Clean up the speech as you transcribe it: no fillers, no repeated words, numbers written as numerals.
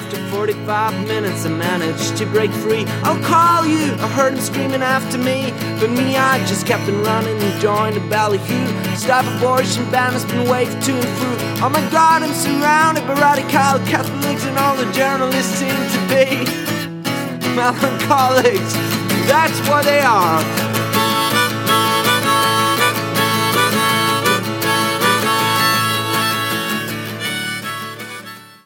After 45 minutes I managed to break free. I'll call you, I heard him screaming after me. But me, I just kept on running and joined a ballyhoo. Stop abortion ban has been waved to and through. Oh my God, I'm surrounded by radical Catholics, and all the journalists seem to be melancholics. That's what they are.